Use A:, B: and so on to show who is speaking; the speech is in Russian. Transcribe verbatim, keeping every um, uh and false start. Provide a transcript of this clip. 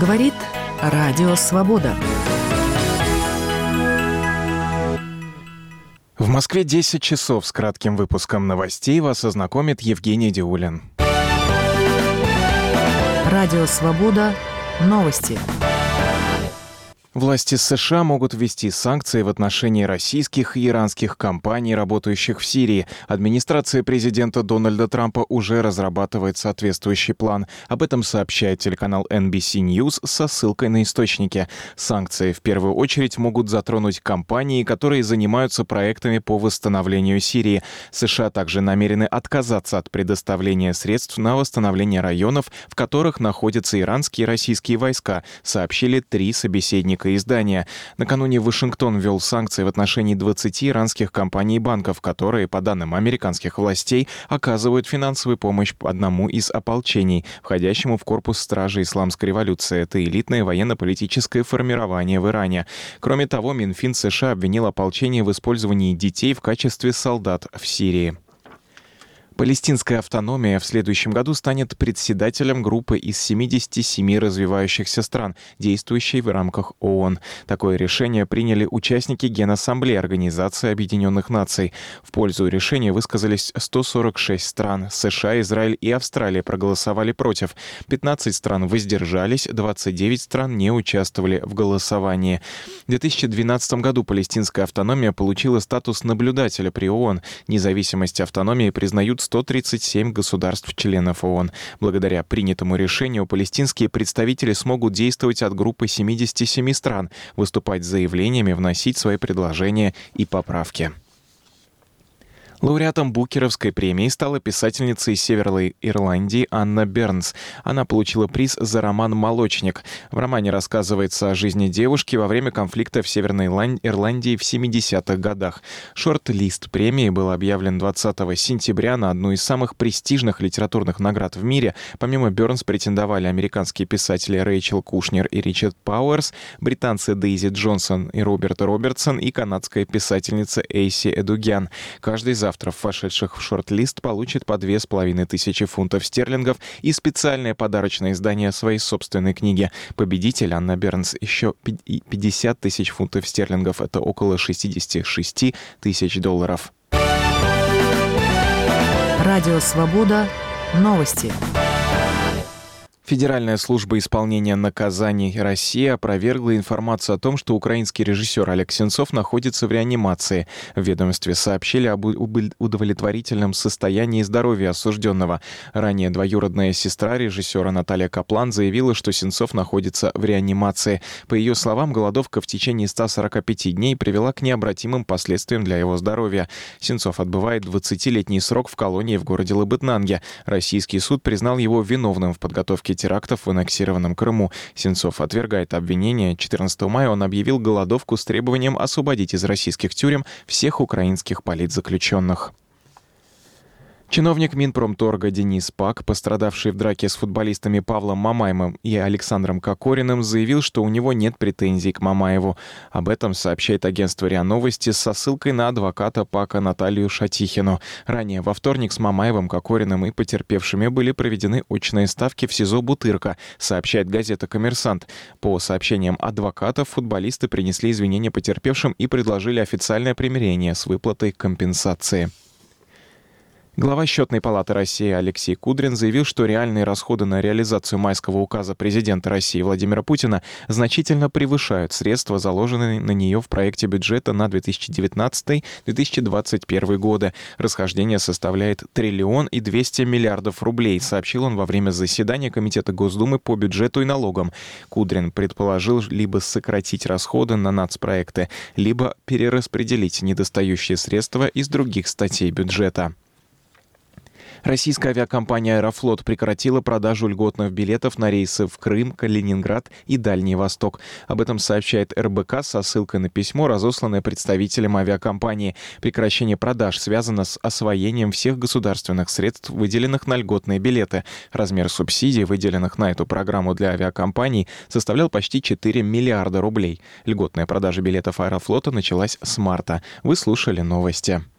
A: Говорит Радио Свобода.
B: В Москве десять часов. С кратким выпуском новостей вас ознакомит Евгений Диулин.
A: Радио Свобода. Новости.
B: Власти США могут ввести санкции в отношении российских и иранских компаний, работающих в Сирии. Администрация президента Дональда Трампа уже разрабатывает соответствующий план. Об этом сообщает телеканал эн би си News со ссылкой на источники. Санкции в первую очередь могут затронуть компании, которые занимаются проектами по восстановлению Сирии. США также намерены отказаться от предоставления средств на восстановление районов, в которых находятся иранские и российские войска, сообщили три собеседника издания. Накануне Вашингтон ввел санкции в отношении двадцати иранских компаний и банков, которые, по данным американских властей, оказывают финансовую помощь одному из ополчений, входящему в корпус стражи Исламской революции. Это элитное военно-политическое формирование в Иране. Кроме того, Минфин США обвинил ополчение в использовании детей в качестве солдат в Сирии. Палестинская автономия в следующем году станет председателем группы из семидесяти семи развивающихся стран, действующей в рамках ООН. Такое решение приняли участники Генассамблеи Организации Объединенных Наций. В пользу решения высказались сто сорок шесть стран. США, Израиль и Австралия проголосовали против. пятнадцать стран воздержались, двадцать девять стран не участвовали в голосовании. В две тысячи двенадцатом году палестинская автономия получила статус наблюдателя при ООН. Независимость автономии признают сто тридцать семь государств-членов ООН. Благодаря принятому решению палестинские представители смогут действовать от группы семидесяти семи стран, выступать с заявлениями, вносить свои предложения и поправки. Лауреатом Букеровской премии стала писательница из Северной Ирландии Анна Бернс. Она получила приз за роман «Молочник». В романе рассказывается о жизни девушки во время конфликта в Северной Ирландии в семидесятых годах. Шорт-лист премии был объявлен двадцатого сентября на одну из самых престижных литературных наград в мире. Помимо Бернс претендовали американские писатели Рэйчел Кушнер и Ричард Пауэрс, британцы Дейзи Джонсон и Роберт Робертсон и канадская писательница Эйси Эдугян. Каждый из авторов, вошедших в шорт-лист, получит по две с половиной тысячи фунтов стерлингов и специальное подарочное издание своей собственной книги. Победитель Анна Бернс еще пятьдесят тысяч фунтов стерлингов. Это около шестьдесят шесть тысяч долларов.
A: Радио Свобода. Новости.
B: Федеральная служба исполнения наказаний России опровергла информацию о том, что украинский режиссер Олег Сенцов находится в реанимации. В ведомстве сообщили об удовлетворительном состоянии здоровья осужденного. Ранее двоюродная сестра режиссера Наталья Каплан заявила, что Сенцов находится в реанимации. По ее словам, голодовка в течение ста сорока пяти дней привела к необратимым последствиям для его здоровья. Сенцов отбывает двадцатилетний срок в колонии в городе Лабытнанге. Российский суд признал его виновным в подготовке терактов в аннексированном Крыму. Сенцов отвергает обвинения. четырнадцатого мая он объявил голодовку с требованием освободить из российских тюрем всех украинских политзаключенных. Чиновник Минпромторга Денис Пак, пострадавший в драке с футболистами Павлом Мамаевым и Александром Кокориным, заявил, что у него нет претензий к Мамаеву. Об этом сообщает агентство РИА Новости со ссылкой на адвоката Пака Наталью Шатихину. Ранее во вторник с Мамаевым, Кокориным и потерпевшими были проведены очные ставки в СИЗО «Бутырка», сообщает газета «Коммерсант». По сообщениям адвокатов, футболисты принесли извинения потерпевшим и предложили официальное примирение с выплатой компенсации. Глава Счетной палаты России Алексей Кудрин заявил, что реальные расходы на реализацию майского указа президента России Владимира Путина значительно превышают средства, заложенные на нее в проекте бюджета на две тысячи девятнадцатый — две тысячи двадцать первый годы. Расхождение составляет триллион и двести миллиардов рублей, сообщил он во время заседания Комитета Госдумы по бюджету и налогам. Кудрин предположил либо сократить расходы на нацпроекты, либо перераспределить недостающие средства из других статей бюджета. Российская авиакомпания «Аэрофлот» прекратила продажу льготных билетов на рейсы в Крым, Калининград и Дальний Восток. Об этом сообщает эр бэ ка со ссылкой на письмо, разосланное представителям авиакомпании. Прекращение продаж связано с освоением всех государственных средств, выделенных на льготные билеты. Размер субсидий, выделенных на эту программу для авиакомпаний, составлял почти четыре миллиарда рублей. Льготная продажа билетов «Аэрофлота» началась с марта. Вы слушали новости.